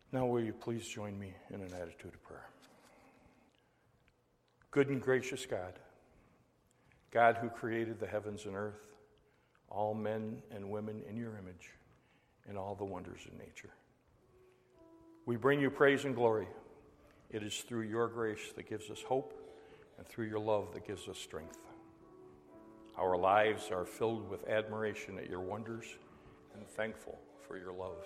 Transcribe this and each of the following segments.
Now will you please join me in an attitude of prayer. Good and gracious God, God who created the heavens and earth, all men and women in your image, and all the wonders of nature. We bring you praise and glory. It is through your grace that gives us hope, and through your love that gives us strength. Our lives are filled with admiration at your wonders and thankful for your love.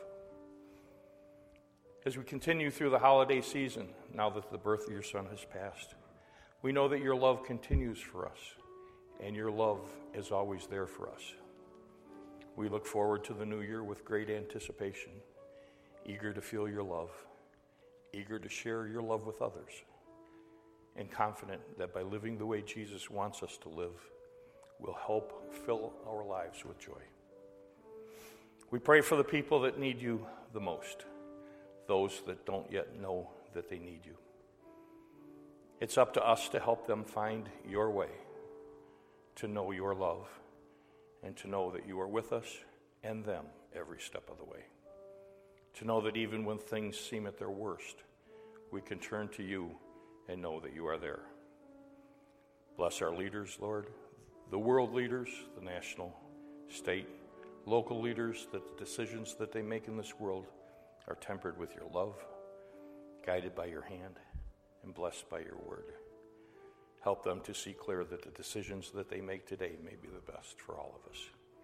As we continue through the holiday season, now that the birth of your Son has passed, we know that your love continues for us, and your love is always there for us. We look forward to the new year with great anticipation, eager to feel your love, eager to share your love with others, and confident that by living the way Jesus wants us to live, we'll help fill our lives with joy. We pray for the people that need you the most, those that don't yet know that they need you. It's up to us to help them find your way, to know your love, and to know that you are with us and them every step of the way. To know that even when things seem at their worst, we can turn to you and know that you are there. Bless our leaders, Lord, the world leaders, the national, state, local leaders, that the decisions that they make in this world are tempered with your love, guided by your hand, and blessed by your word. Help them to see clear that the decisions that they make today may be the best for all of us.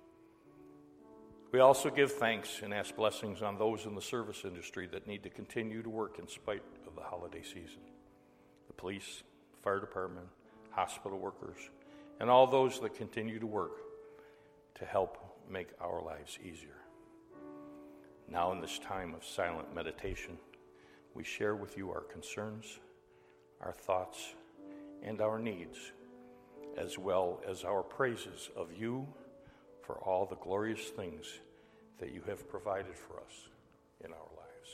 We also give thanks and ask blessings on those in the service industry that need to continue to work in spite of the holiday season. The police, fire department, hospital workers, and all those that continue to work to help make our lives easier. Now in this time of silent meditation, we share with you our concerns, our thoughts, and our needs, as well as our praises of you for all the glorious things that you have provided for us in our lives.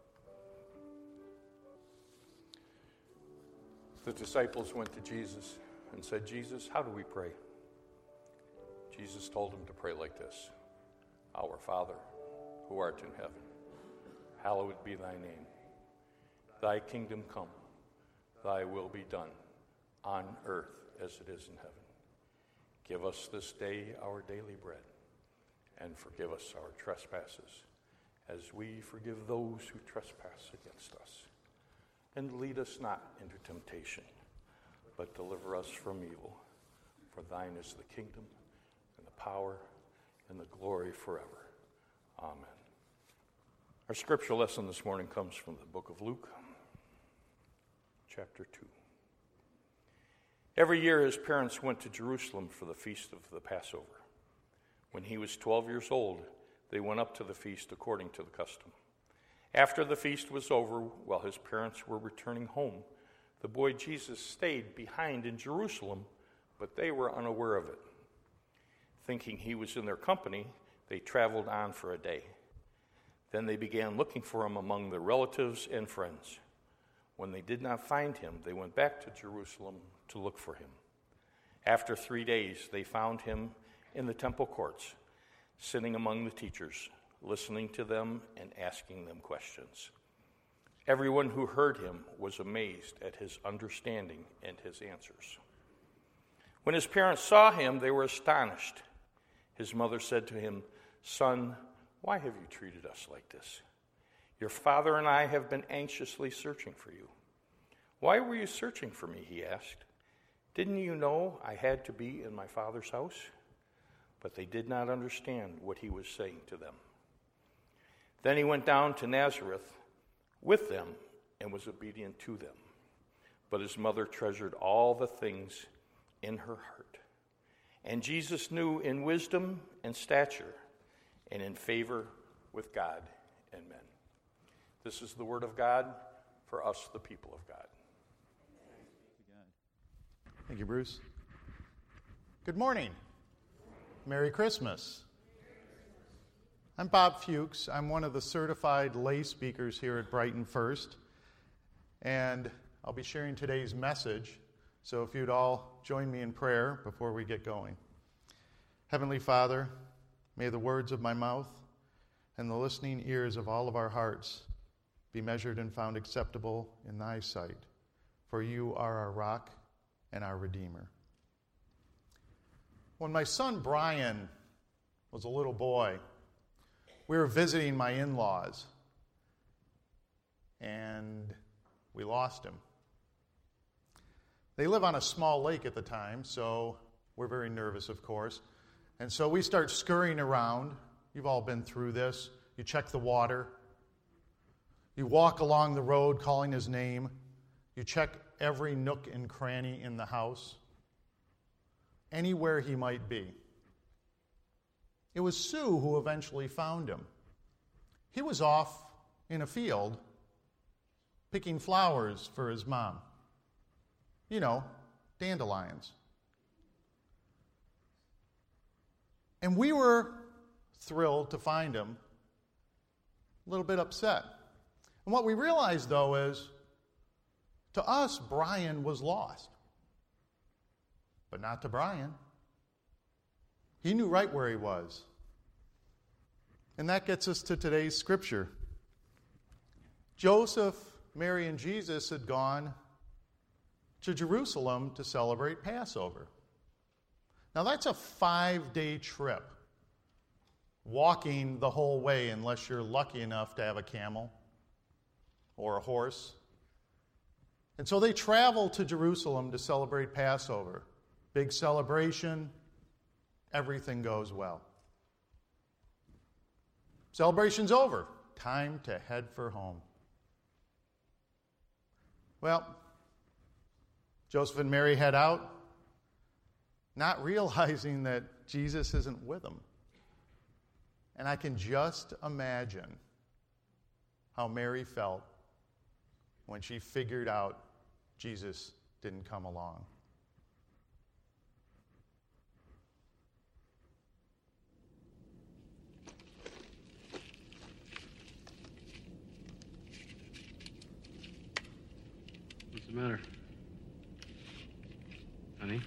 The disciples went to Jesus and said, Jesus, how do we pray? Jesus told them to pray like this: Our Father, who art in heaven, hallowed be thy name. Thy kingdom come, thy will be done, on earth as it is in heaven. Give us this day our daily bread, and forgive us our trespasses, as we forgive those who trespass against us. And lead us not into temptation, but deliver us from evil. For thine is the kingdom, and the power, and the glory forever. Amen. Our scripture lesson this morning comes from the book of Luke, chapter 2. Every year his parents went to Jerusalem for the feast of the Passover. When he was 12 years old, they went up to the feast according to the custom. After the feast was over, while his parents were returning home, the boy Jesus stayed behind in Jerusalem, but they were unaware of it. Thinking he was in their company, they traveled on for a day. Then they began looking for him among their relatives and friends. When they did not find him, they went back to Jerusalem to look for him. After 3 days, they found him in the temple courts, sitting among the teachers, listening to them and asking them questions. Everyone who heard him was amazed at his understanding and his answers. When his parents saw him, they were astonished. His mother said to him, Son, why have you treated us like this? Your father and I have been anxiously searching for you. Why were you searching for me? He asked. Didn't you know I had to be in my father's house? But they did not understand what he was saying to them. Then he went down to Nazareth with them and was obedient to them. But his mother treasured all the things in her heart. And Jesus knew in wisdom and stature and in favor with God and men. This is the word of God for us, the people of God. Thank you, Bruce. Good morning. Merry Christmas. I'm Bob Fuchs. I'm one of the certified lay speakers here at Brighton First, and I'll be sharing today's message. So if you'd all join me in prayer before we get going. Heavenly Father, may the words of my mouth and the listening ears of all of our hearts be measured and found acceptable in thy sight, for you are our rock and our Redeemer. When my son Brian was a little boy, we were visiting my in-laws, and we lost him. They live on a small lake at the time, so we're very nervous, of course. And so we start scurrying around. You've all been through this. You check the water. You walk along the road calling his name. You check every nook and cranny in the house, anywhere he might be. It was Sue who eventually found him. He was off in a field picking flowers for his mom. You know, dandelions. And we were thrilled to find him, a little bit upset. And what we realized, though, is to us, Brian was lost. But not to Brian. He knew right where he was. And that gets us to today's scripture. Joseph, Mary, and Jesus had gone to Jerusalem to celebrate Passover. Now that's a 5-day trip, walking the whole way unless you're lucky enough to have a camel or a horse. And so they travel to Jerusalem to celebrate Passover. Big celebration, everything goes well. Celebration's over. Time to head for home. Well, Joseph and Mary head out, not realizing that Jesus isn't with them. And I can just imagine how Mary felt when she figured out Jesus didn't come along. What's the matter? Honey?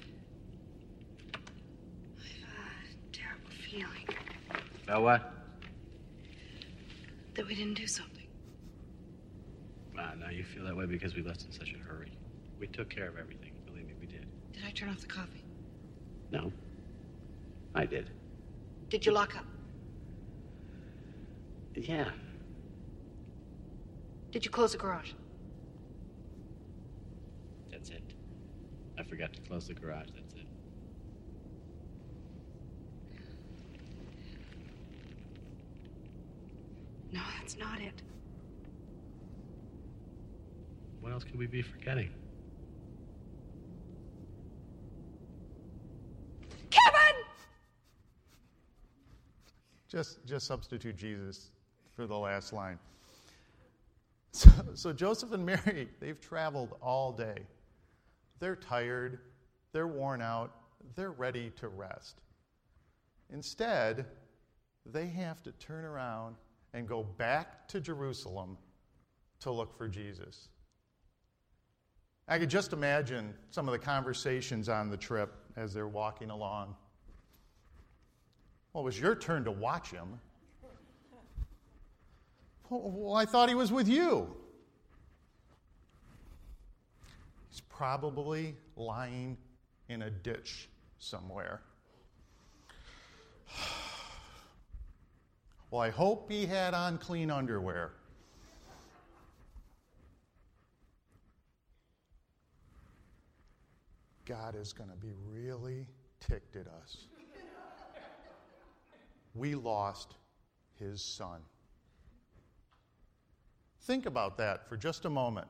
I've a terrible feeling About what? that we didn't do something. Now you feel that way because we left in such a hurry. We took care of everything. Believe me, we did. Did I turn off the coffee? No. I did. Did you lock up? Yeah. Did you close the garage? That's it. I forgot to close the garage. That's it. No, that's not it. What else could we be forgetting? Kevin! Just substitute Jesus for the last line. So Joseph and Mary, they've traveled all day. They're tired, they're worn out, they're ready to rest. Instead, they have to turn around and go back to Jerusalem to look for Jesus. I could just imagine some of the conversations on the trip as they're walking along. Well, it was your turn to watch him. Well, I thought he was with you. He's probably lying in a ditch somewhere. Well, I hope he had on clean underwear. God is going to be really ticked at us. We lost his son. Think about that for just a moment.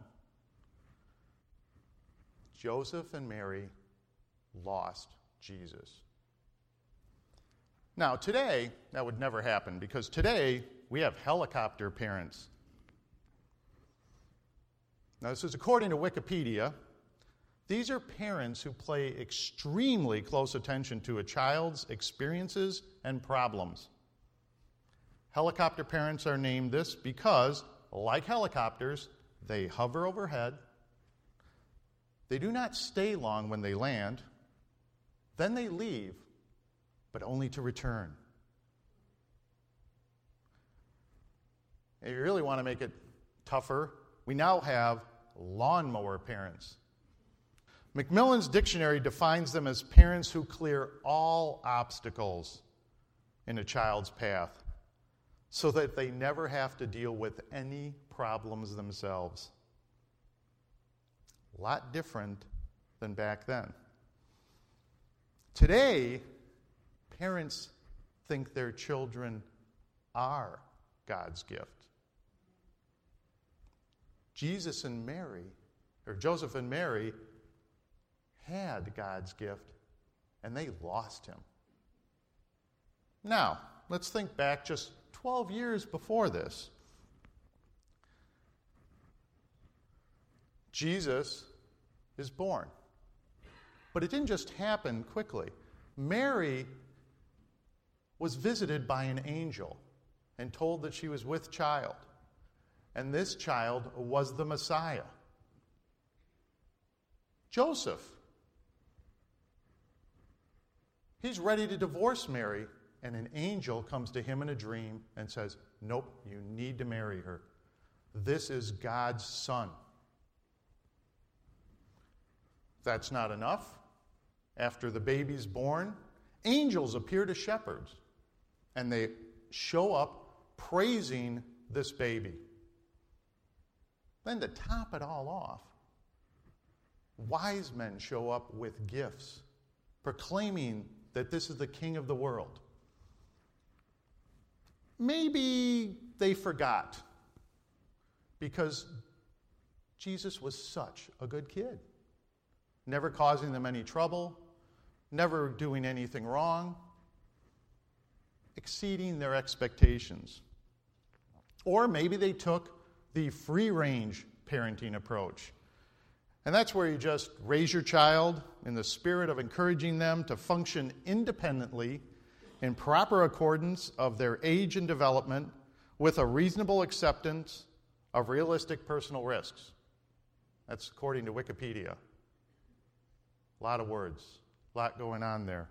Joseph and Mary lost Jesus. Now, today, that would never happen because today we have helicopter parents. Now, this is according to Wikipedia. These are parents who pay extremely close attention to a child's experiences and problems. Helicopter parents are named this because, like helicopters, they hover overhead. They do not stay long when they land. Then they leave, but only to return. If you really want to make it tougher. We now have lawnmower parents. Macmillan's dictionary defines them as parents who clear all obstacles in a child's path so that they never have to deal with any problems themselves. A lot different than back then. Today, parents think their children are God's gift. Joseph and Mary, had God's gift, and they lost him. Now, let's think back just 12 years before this. Jesus is born. But it didn't just happen quickly. Mary was visited by an angel and told that she was with child. And this child was the Messiah. Joseph, he's ready to divorce Mary, and an angel comes to him in a dream and says, "Nope, you need to marry her. This is God's son." If that's not enough, after the baby's born, angels appear to shepherds, and they show up praising this baby. Then to top it all off, wise men show up with gifts, proclaiming that this is the king of the world. Maybe they forgot, because Jesus was such a good kid, never causing them any trouble, never doing anything wrong, exceeding their expectations. Or maybe they took the free-range parenting approach. And that's where you just raise your child in the spirit of encouraging them to function independently in proper accordance of their age and development with a reasonable acceptance of realistic personal risks. That's according to Wikipedia. A lot of words, a lot going on there.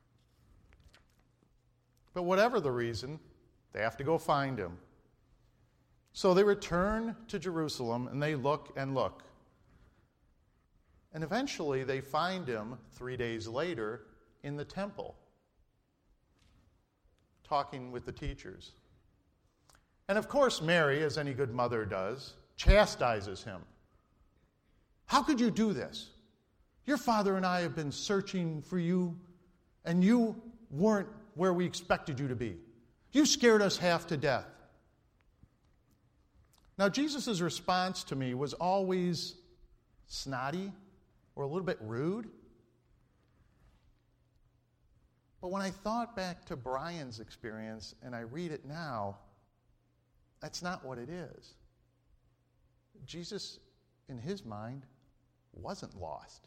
But whatever the reason, they have to go find him. So they return to Jerusalem, and they look and look. And eventually they find him 3 days later in the temple, talking with the teachers. And of course, Mary, as any good mother does, chastises him. "How could you do this? Your father and I have been searching for you, and you weren't where we expected you to be. You scared us half to death." Now, Jesus' response to me was always snotty or a little bit rude. But when I thought back to Brian's experience and I read it now, that's not what it is. Jesus, in his mind, wasn't lost.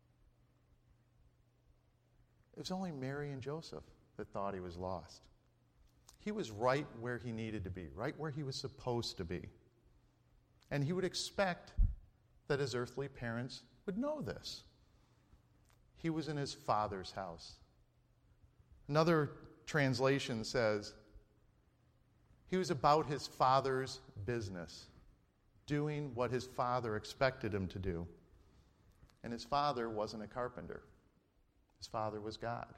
It was only Mary and Joseph that thought he was lost. He was right where he needed to be, right where he was supposed to be. And he would expect that his earthly parents would know this. He was in his Father's house. Another translation says, he was about his Father's business, doing what his Father expected him to do. And his Father wasn't a carpenter. His Father was God.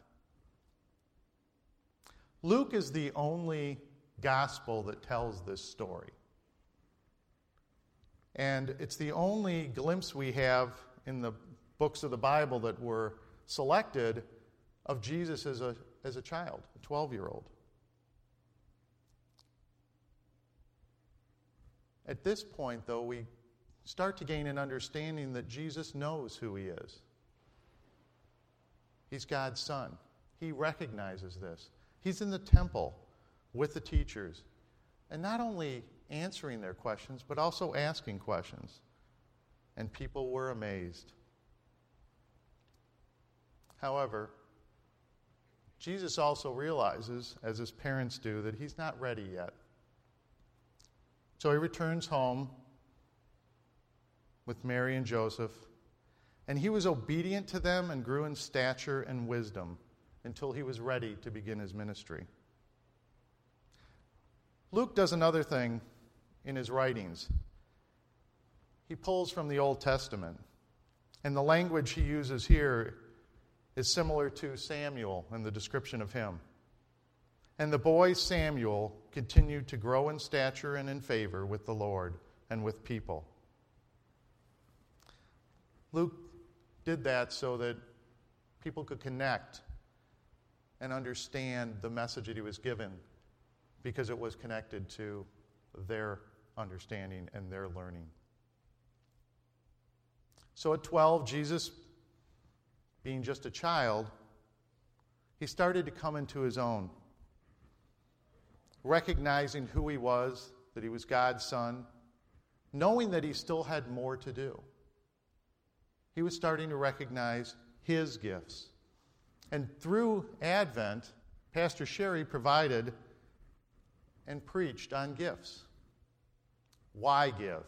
Luke is the only gospel that tells this story. And it's the only glimpse we have in the books of the Bible that were selected of Jesus as a child, a 12-year-old. At this point, though, we start to gain an understanding that Jesus knows who he is. He's God's son. He recognizes this. He's in the temple with the teachers, and not only answering their questions, but also asking questions. And people were amazed. However, Jesus also realizes, as his parents do, that he's not ready yet. So he returns home with Mary and Joseph, and he was obedient to them and grew in stature and wisdom until he was ready to begin his ministry. Luke does another thing in his writings. he pulls from the Old Testament. And the language he uses here is similar to Samuel and the description of him. And the boy Samuel continued to grow in stature and in favor with the Lord and with people. Luke did that so that people could connect and understand the message that he was given, because it was connected to their understanding and their learning. So at 12, Jesus, being just a child, he started to come into his own, recognizing who he was, that he was God's son, knowing that he still had more to do. He was starting to recognize his gifts. And through Advent, Pastor Sherry provided and preached on gifts. Why give?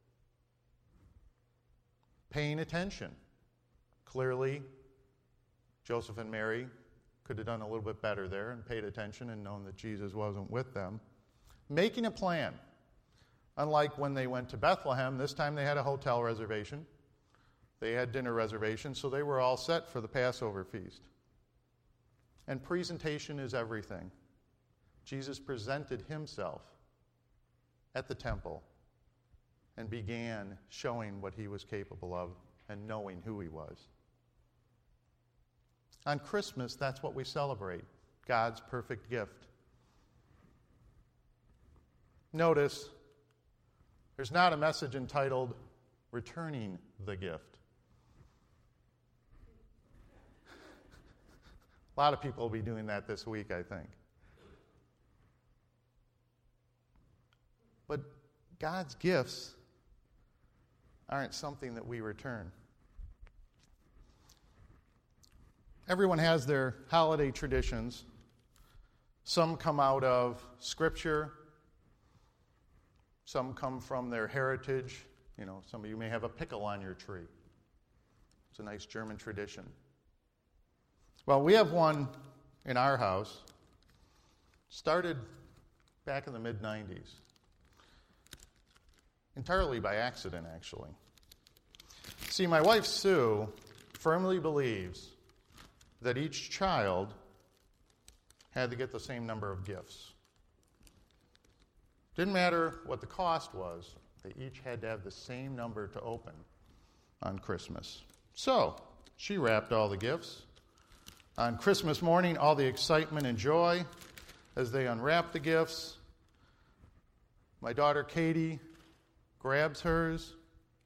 Paying attention. Clearly, Joseph and Mary could have done a little bit better there and paid attention and known that Jesus wasn't with them. Making a plan. Unlike when they went to Bethlehem, this time they had a hotel reservation. They had dinner reservations, so they were all set for the Passover feast. And presentation is everything. Jesus presented himself at the temple and began showing what he was capable of and knowing who he was. On Christmas, that's what we celebrate, God's perfect gift. Notice, there's not a message entitled, Returning the Gift. A lot of people will be doing that this week, I think. But God's gifts aren't something that we return. Everyone has their holiday traditions. Some come out of Scripture. Some come from their heritage. You know, some of you may have a pickle on your tree. It's a nice German tradition. Well, we have one in our house. Started back in the mid-90s. Entirely by accident, actually. See, my wife, Sue, firmly believes that each child had to get the same number of gifts. Didn't matter what the cost was, they each had to have the same number to open on Christmas. So, she wrapped all the gifts. On Christmas morning, all the excitement and joy as they unwrapped the gifts. My daughter Katie grabs hers,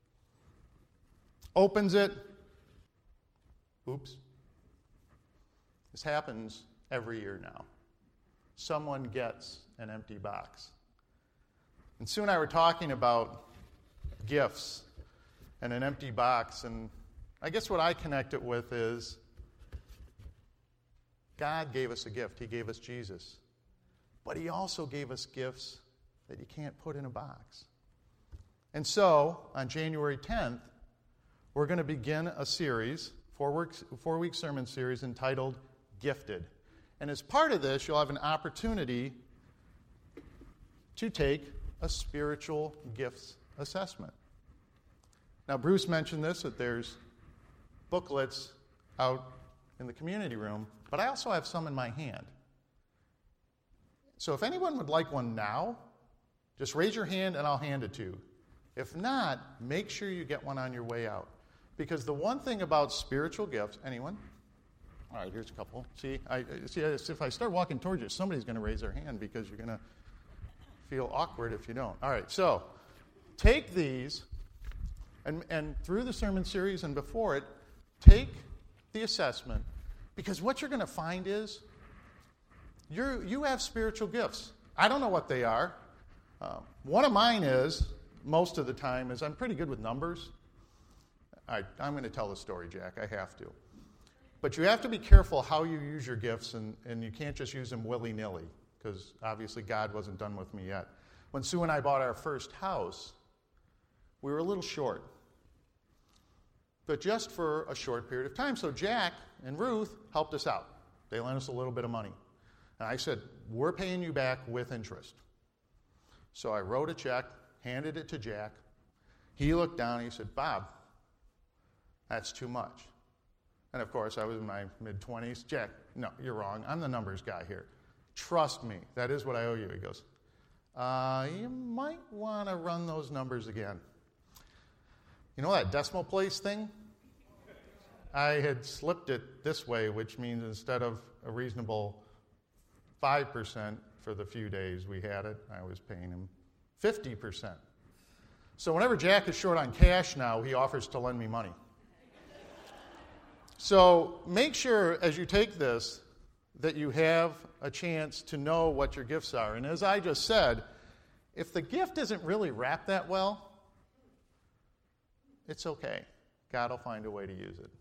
opens it. Oops. This happens every year now. Someone gets an empty box. And Sue and I were talking about gifts and an empty box, and I guess what I connect it with is God gave us a gift. He gave us Jesus. But he also gave us gifts that you can't put in a box. And so, on January 10th, we're going to begin a series, four-week sermon series entitled Gifted. And as part of this, you'll have an opportunity to take a spiritual gifts assessment. Now, Bruce mentioned this, that there's booklets out in the community room, but I also have some in my hand. So if anyone would like one now, just raise your hand and I'll hand it to you. If not, make sure you get one on your way out. Because the one thing about spiritual gifts, anyone? All right, here's a couple. See, if I start walking towards you, somebody's going to raise their hand because you're going to feel awkward if you don't. All right, so take these, and through the sermon series and before it, take the assessment, because what you're going to find is you have spiritual gifts. I don't know what they are. One of mine is, most of the time, is I'm pretty good with numbers. I'm going to tell the story, Jack. I have to. But you have to be careful how you use your gifts, and you can't just use them willy-nilly, because obviously God wasn't done with me yet. When Sue and I bought our first house, we were a little short, but just for a short period of time. So Jack and Ruth helped us out. They lent us a little bit of money. And I said, we're paying you back with interest. So I wrote a check, handed it to Jack. He looked down and he said, "Bob, that's too much." And of course, I was in my mid-20s. "Jack, no, you're wrong. I'm the numbers guy here. Trust me, that is what I owe you." He goes, "You might want to run those numbers again." You know that decimal place thing? I had slipped it this way, which means instead of a reasonable 5% for the few days we had it, I was paying him 50%. So whenever Jack is short on cash now, he offers to lend me money. So make sure as you take this that you have a chance to know what your gifts are. And as I just said, if the gift isn't really wrapped that well, it's okay. God will find a way to use it.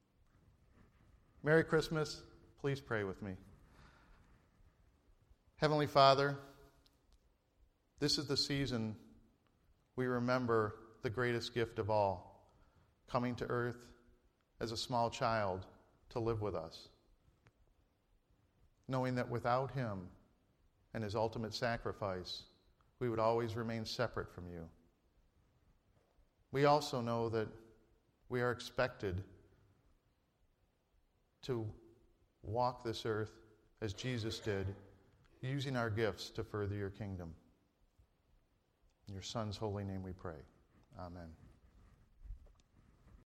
Merry Christmas. Please pray with me. Heavenly Father, this is the season we remember the greatest gift of all, coming to earth as a small child to live with us, knowing that without him and his ultimate sacrifice, we would always remain separate from you. We also know that we are expected to walk this earth as Jesus did, using our gifts to further your kingdom. In your Son's holy name we pray. Amen.